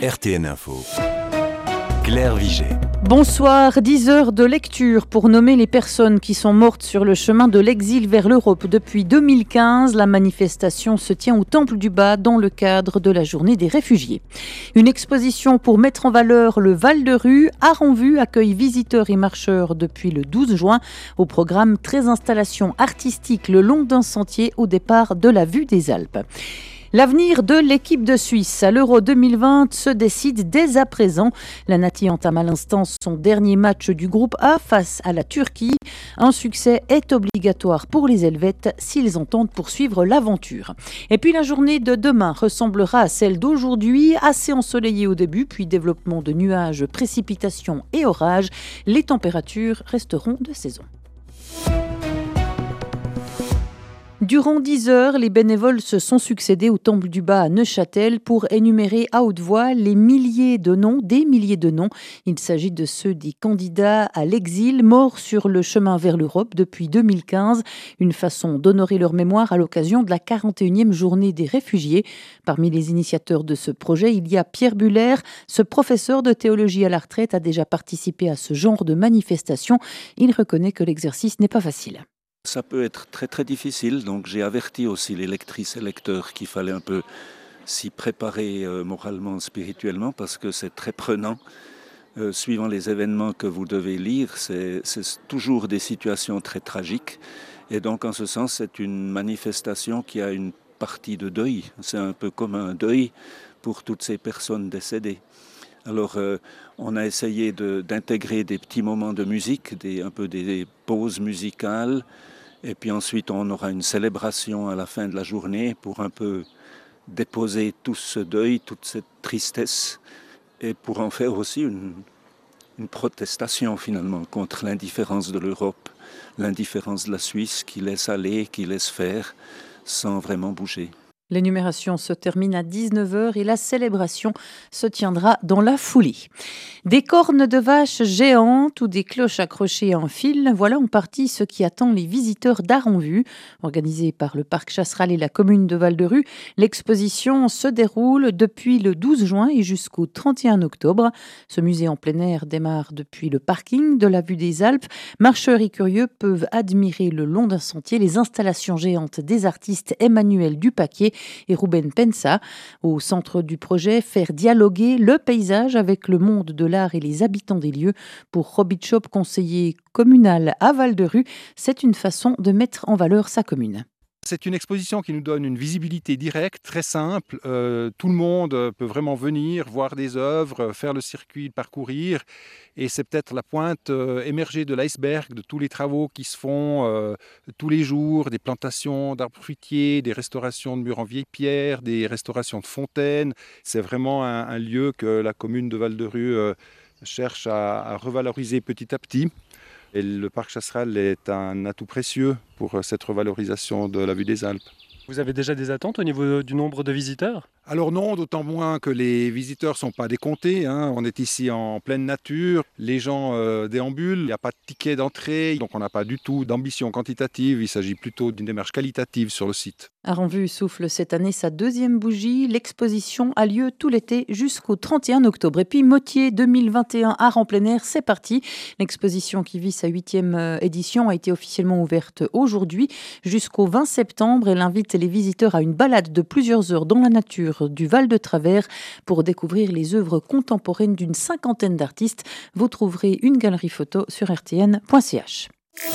RTN Info. Claire Vigée. Bonsoir, 10 heures de lecture pour nommer les personnes qui sont mortes sur le chemin de l'exil vers l'Europe. Depuis 2015, la manifestation se tient au Temple du Bas dans le cadre de la journée des réfugiés. Une exposition pour mettre en valeur le Val-de-Ruz, Art en Vue accueille visiteurs et marcheurs depuis le 12 juin. Au programme 13 installations artistiques le long d'un sentier au départ de la vue des Alpes. L'avenir de l'équipe de Suisse à l'Euro 2020 se décide dès à présent. La Nati entame à l'instant son dernier match du groupe A face à la Turquie. Un succès est obligatoire pour les Helvètes s'ils entendent poursuivre l'aventure. Et puis la journée de demain ressemblera à celle d'aujourd'hui, assez ensoleillée au début, puis développement de nuages, précipitations et orages. Les températures resteront de saison. Durant 10 heures, les bénévoles se sont succédés au Temple du Bas à Neuchâtel pour énumérer à haute voix des milliers de noms. Il s'agit de ceux des candidats à l'exil morts sur le chemin vers l'Europe depuis 2015. Une façon d'honorer leur mémoire à l'occasion de la 41e journée des réfugiés. Parmi les initiateurs de ce projet, il y a Pierre Buller. Ce professeur de théologie à la retraite a déjà participé à ce genre de manifestation. Il reconnaît que l'exercice n'est pas facile. Ça peut être très très difficile, donc j'ai averti aussi les lectrices et lecteurs qu'il fallait un peu s'y préparer moralement, spirituellement, parce que c'est très prenant. Suivant les événements que vous devez lire, c'est toujours des situations très tragiques. Et donc en ce sens, c'est une manifestation qui a une partie de deuil. C'est un peu comme un deuil pour toutes ces personnes décédées. Alors on a essayé d'intégrer des petits moments de musique, un peu des pauses musicales. Et puis ensuite, on aura une célébration à la fin de la journée pour un peu déposer tout ce deuil, toute cette tristesse, et pour en faire aussi une protestation finalement contre l'indifférence de l'Europe, l'indifférence de la Suisse qui laisse aller, qui laisse faire, sans vraiment bouger. L'énumération se termine à 19h et la célébration se tiendra dans la foulée. Des cornes de vaches géantes ou des cloches accrochées en fil, voilà en partie ce qui attend les visiteurs d'Art en Vue. Organisée par le Parc Chasseral et la commune de Val-de-Ruz, l'exposition se déroule depuis le 12 juin et jusqu'au 31 octobre. Ce musée en plein air démarre depuis le parking de la vue des Alpes. Marcheurs et curieux peuvent admirer le long d'un sentier les installations géantes des artistes Emmanuel Dupaquier et Ruben Pensa. Au centre du projet, faire dialoguer le paysage avec le monde de l'art et les habitants des lieux. Pour Robbie Chop, conseiller communal à Val-de-Ruz, c'est une façon de mettre en valeur sa commune. C'est une exposition qui nous donne une visibilité directe, très simple. Tout le monde peut vraiment venir, voir des œuvres, faire le circuit, parcourir. Et c'est peut-être la pointe émergée de l'iceberg de tous les travaux qui se font tous les jours, des plantations d'arbres fruitiers, des restaurations de murs en vieille pierre, des restaurations de fontaines. C'est vraiment un lieu que la commune de Val-de-Ruz cherche à revaloriser petit à petit. Et le parc Chasseral est un atout précieux pour cette revalorisation de la vue des Alpes. Vous avez déjà des attentes au niveau du nombre de visiteurs ? Alors non, d'autant moins que les visiteurs ne sont pas décomptés. On est ici en pleine nature, les gens déambulent, il n'y a pas de ticket d'entrée, donc on n'a pas du tout d'ambition quantitative, il s'agit plutôt d'une démarche qualitative sur le site. Art en Vue souffle cette année sa deuxième bougie. L'exposition a lieu tout l'été jusqu'au 31 octobre. Et puis Motier 2021 Art en plein air, c'est parti. L'exposition qui vit sa 8e édition a été officiellement ouverte aujourd'hui jusqu'au 20 septembre. Elle invite les visiteurs à une balade de plusieurs heures dans la nature du Val de Travers pour découvrir les œuvres contemporaines d'une 50aine d'artistes. Vous trouverez une galerie photo sur rtn.ch.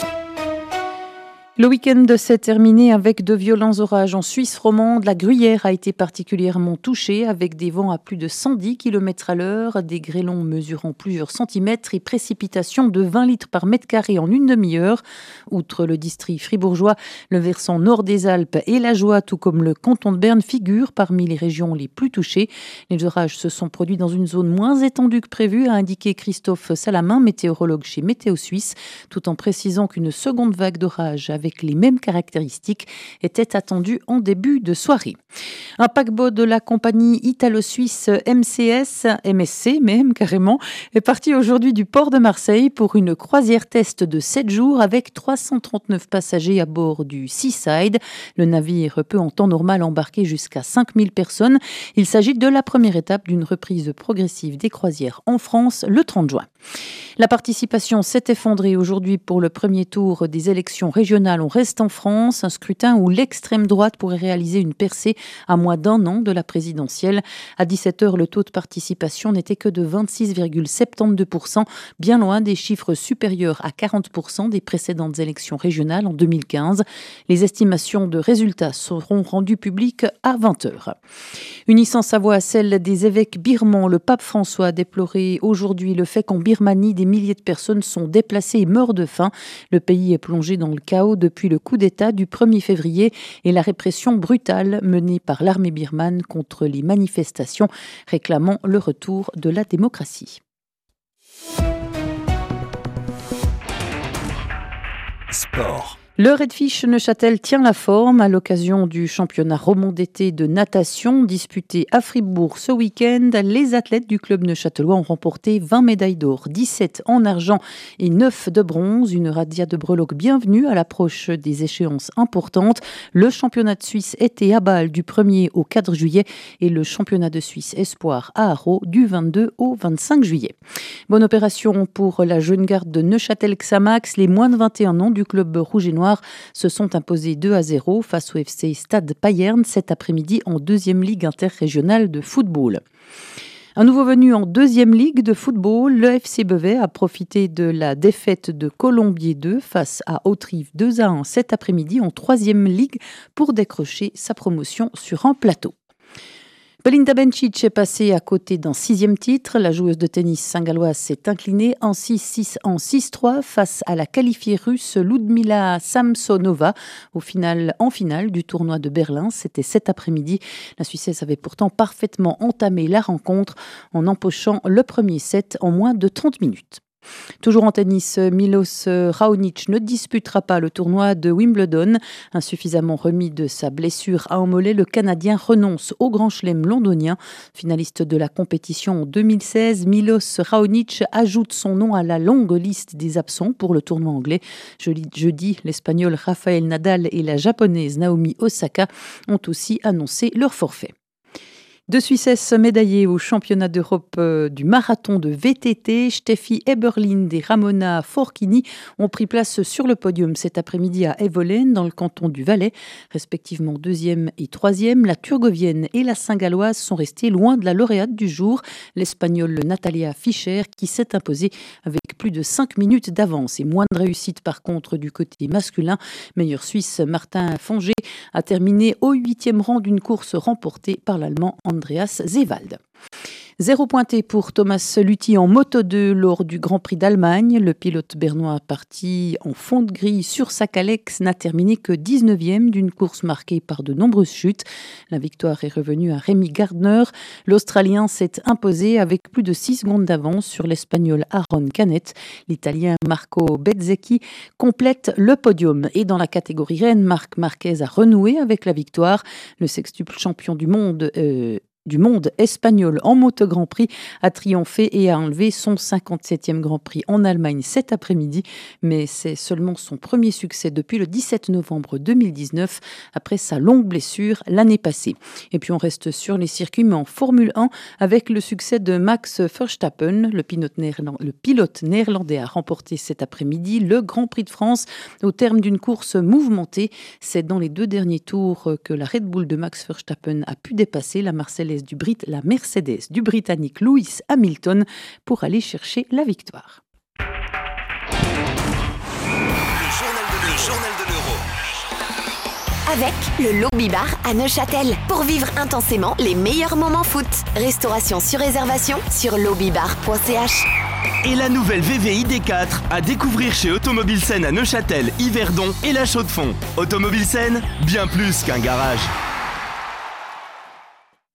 Le week-end s'est terminé avec de violents orages en Suisse romande. La Gruyère a été particulièrement touchée avec des vents à plus de 110 km à l'heure, des grêlons mesurant plusieurs centimètres et précipitations de 20 litres par mètre carré en une demi-heure. Outre le district fribourgeois, le versant nord des Alpes et la Joie, tout comme le canton de Berne, figurent parmi les régions les plus touchées. Les orages se sont produits dans une zone moins étendue que prévu, a indiqué Christophe Salamin, météorologue chez Météo Suisse, tout en précisant qu'une seconde vague d'orage avec avec les mêmes caractéristiques était attendu en début de soirée. Un paquebot de la compagnie italo-suisse MSC même carrément, est parti aujourd'hui du port de Marseille pour une croisière test de 7 jours avec 339 passagers à bord du Seaside. Le navire peut en temps normal embarquer jusqu'à 5000 personnes. Il s'agit de la première étape d'une reprise progressive des croisières en France le 30 juin. La participation s'est effondrée aujourd'hui pour le premier tour des élections régionales. On reste en France, un scrutin où l'extrême droite pourrait réaliser une percée à moins d'un an de la présidentielle. À 17h, le taux de participation n'était que de 26,72%, bien loin des chiffres supérieurs à 40% des précédentes élections régionales en 2015. Les estimations de résultats seront rendues publiques à 20h. Unissant sa voix à celle des évêques birmans, le pape François a déploré aujourd'hui le fait qu'en Birmanie, des milliers de personnes sont déplacées et meurent de faim. Le pays est plongé dans le chaos depuis le coup d'État du 1er février et la répression brutale menée par l'armée birmane contre les manifestations réclamant le retour de la démocratie. Sport. Le Redfish Neuchâtel tient la forme à l'occasion du championnat roman d'été de natation disputé à Fribourg ce week-end. Les athlètes du club neuchâtelois ont remporté 20 médailles d'or, 17 en argent et 9 de bronze. Une radia de breloques bienvenue à l'approche des échéances importantes. Le championnat de Suisse était à Bâle du 1er au 4 juillet et le championnat de Suisse Espoir à Haro du 22 au 25 juillet. Bonne opération pour la jeune garde de Neuchâtel-Xamax. Les moins de 21 ans du club rouge et noir se sont imposés 2-0 face au FC Stade Payerne cet après-midi en 2e Ligue interrégionale de football. Un nouveau venu en 2e Ligue de football, le FC Beauvais a profité de la défaite de Colombier 2 face à Autrive 2-1 cet après-midi en 3e Ligue pour décrocher sa promotion sur un plateau. Belinda Bencic est passée à côté d'un 6e titre. La joueuse de tennis saint-galloise s'est inclinée en 6-6 en 6-3 face à la qualifiée russe Ludmila Samsonova en finale du tournoi de Berlin. C'était cet après-midi. La Suissesse avait pourtant parfaitement entamé la rencontre en empochant le premier set en moins de 30 minutes. Toujours en tennis, Milos Raonic ne disputera pas le tournoi de Wimbledon. Insuffisamment remis de sa blessure à un mollet, le Canadien renonce au Grand Chelem londonien. Finaliste de la compétition en 2016, Milos Raonic ajoute son nom à la longue liste des absents pour le tournoi anglais. Jeudi, l'Espagnol Rafael Nadal et la Japonaise Naomi Osaka ont aussi annoncé leur forfait. Deux Suissesses médaillées au championnat d'Europe du marathon de VTT, Steffi Eberlind et Ramona Forchini ont pris place sur le podium cet après-midi à Evolen, dans le canton du Valais. Respectivement 2e et 3e, la Turgovienne et la Saint-Galloise sont restées loin de la lauréate du jour, l'Espagnole Natalia Fischer, qui s'est imposée avec plus de 5 minutes d'avance. Et moins de réussite par contre du côté masculin. Meilleur Suisse, Martin Fonger a terminé au 8e rang d'une course remportée par l'Allemand Andreas Seewald. 0 pointé pour Thomas Luthi en Moto 2 lors du Grand Prix d'Allemagne. Le pilote bernois parti en fond de grille sur sa Kalex n'a terminé que 19e d'une course marquée par de nombreuses chutes. La victoire est revenue à Rémi Gardner. L'Australien s'est imposé avec plus de 6 secondes d'avance sur l'Espagnol Aaron Canet. L'Italien Marco Bezzecchi complète le podium. Et dans la catégorie reine, Marc Marquez a renoué avec la victoire. Le sextuple champion du monde espagnol en moto Grand Prix a triomphé et a enlevé son 57e Grand Prix en Allemagne cet après-midi, mais c'est seulement son premier succès depuis le 17 novembre 2019 après sa longue blessure l'année passée. Et puis on reste sur les circuits mais en Formule 1 avec le succès de Max Verstappen. Le pilote néerlandais a remporté cet après-midi le Grand Prix de France au terme d'une course mouvementée. C'est dans les 2 derniers tours que la Red Bull de Max Verstappen a pu dépasser la Mercedes du Britannique Lewis Hamilton pour aller chercher la victoire. Le journal de l'Euro. Avec le Lobby Bar à Neuchâtel. Pour vivre intensément les meilleurs moments foot. Restauration sur réservation sur lobbybar.ch. Et la nouvelle VV ID4 à découvrir chez Automobile Sen à Neuchâtel, Yverdon et La Chaux-de-Fonds. Automobile Sen, bien plus qu'un garage.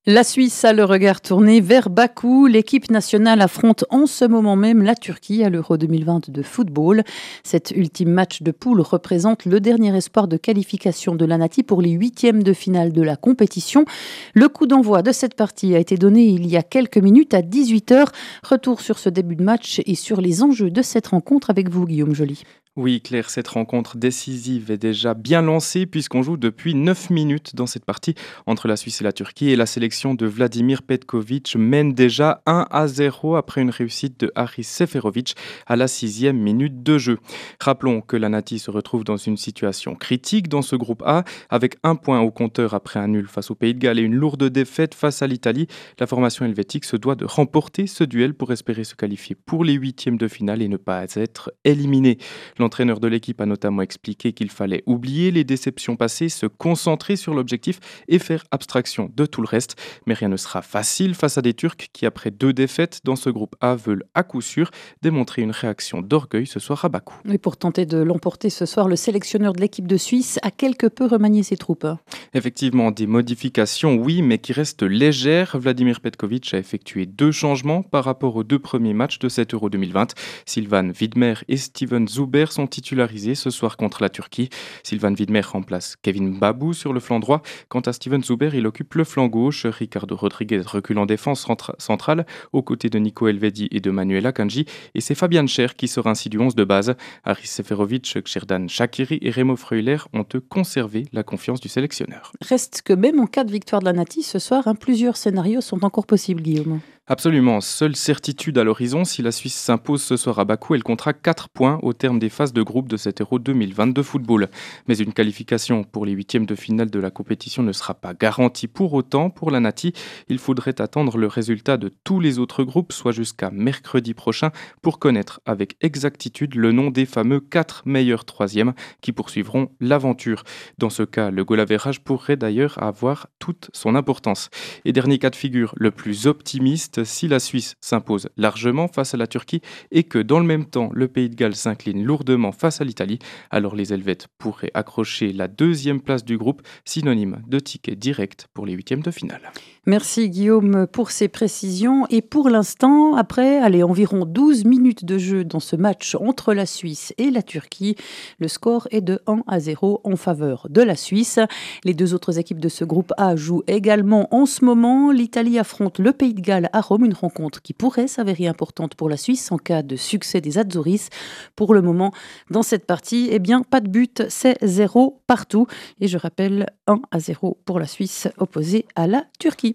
La Suisse a le regard tourné vers Bakou. L'équipe nationale affronte en ce moment même la Turquie à l'Euro 2020 de football. Cet ultime match de poule représente le dernier espoir de qualification de la Nati pour les 8e de finale de la compétition. Le coup d'envoi de cette partie a été donné il y a quelques minutes à 18h. Retour sur ce début de match et sur les enjeux de cette rencontre avec vous, Guillaume Joly. Oui, Claire, cette rencontre décisive est déjà bien lancée puisqu'on joue depuis 9 minutes dans cette partie entre la Suisse et la Turquie et la sélection de Vladimir Petković mène déjà 1-0 après une réussite de Haris Seferovic à la 6e minute de jeu. Rappelons que la Nati se retrouve dans une situation critique dans ce groupe A avec 1 point au compteur après un nul face au Pays de Galles et une lourde défaite face à l'Italie. La formation helvétique se doit de remporter ce duel pour espérer se qualifier pour les 8e de finale et ne pas être éliminé. L'entraîneur de l'équipe a notamment expliqué qu'il fallait oublier les déceptions passées, se concentrer sur l'objectif et faire abstraction de tout le reste. Mais rien ne sera facile face à des Turcs qui, après 2 défaites dans ce groupe A, veulent à coup sûr démontrer une réaction d'orgueil ce soir à Bakou. Et pour tenter de l'emporter ce soir, le sélectionneur de l'équipe de Suisse a quelque peu remanié ses troupes. Effectivement, des modifications, oui, mais qui restent légères. Vladimir Petković a effectué 2 changements par rapport aux 2 premiers matchs de cet Euro 2020. Sylvain Widmer et Steven Zuber sont titularisés ce soir contre la Turquie. Sylvain Widmer remplace Kevin Babou sur le flanc droit. Quant à Steven Zuber, il occupe le flanc gauche. Ricardo Rodriguez recule en défense centrale aux côtés de Nico Elvedi et de Manuel Akanji. Et c'est Fabian Scher qui sort ainsi du 11 de base. Haris Seferovic, Xherdan Shaqiri et Remo Freuler ont eux conservé la confiance du sélectionneur. Reste que même en cas de victoire de la Nati ce soir, plusieurs scénarios sont encore possibles, Guillaume. Absolument, seule certitude à l'horizon, si la Suisse s'impose ce soir à Bakou, elle comptera 4 points au terme des phases de groupe de cet Euro 2020 de football. Mais une qualification pour les 8e de finale de la compétition ne sera pas garantie pour autant pour la Nati. Il faudrait attendre le résultat de tous les autres groupes, soit jusqu'à mercredi prochain, pour connaître avec exactitude le nom des fameux 4 meilleurs 3e qui poursuivront l'aventure. Dans ce cas, le goal average pourrait d'ailleurs avoir toute son importance. Et dernier cas de figure, le plus optimiste, si la Suisse s'impose largement face à la Turquie et que dans le même temps le Pays de Galles s'incline lourdement face à l'Italie, alors les Helvètes pourraient accrocher la 2e place du groupe, synonyme de ticket direct pour les 8e de finale. Merci Guillaume pour ces précisions. Et pour l'instant, après environ 12 minutes de jeu dans ce match entre la Suisse et la Turquie, le score est de 1-0 en faveur de la Suisse. Les 2 autres équipes de ce groupe A jouent également en ce moment. L'Italie affronte le Pays de Galles à Rome, une rencontre qui pourrait s'avérer importante pour la Suisse en cas de succès des Azzurris. Pour le moment, dans cette partie, pas de but, c'est 0 partout. Et je rappelle 1-0 pour la Suisse opposée à la Turquie.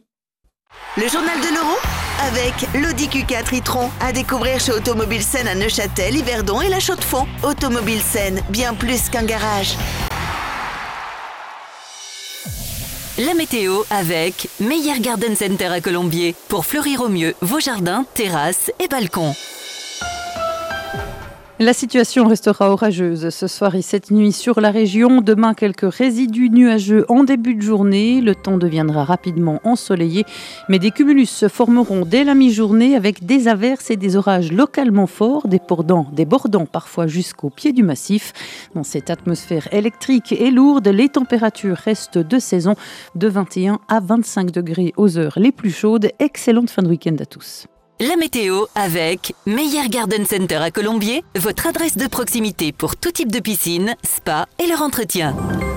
Le journal de l'Euro avec l'Audi Q4 e-tron à découvrir chez Automobile Sen à Neuchâtel, Yverdon et La Chaux-de-Fonds. Automobile Sen, bien plus qu'un garage. La météo avec Meyer Garden Center à Colombier pour fleurir au mieux vos jardins, terrasses et balcons. La situation restera orageuse ce soir et cette nuit sur la région. Demain, quelques résidus nuageux en début de journée. Le temps deviendra rapidement ensoleillé, mais des cumulus se formeront dès la mi-journée avec des averses et des orages localement forts, débordant parfois jusqu'au pied du massif. Dans cette atmosphère électrique et lourde, les températures restent de saison de 21 à 25 degrés aux heures les plus chaudes. Excellente fin de week-end à tous. La météo avec Meyer Garden Center à Colombier, votre adresse de proximité pour tout type de piscine, spa et leur entretien.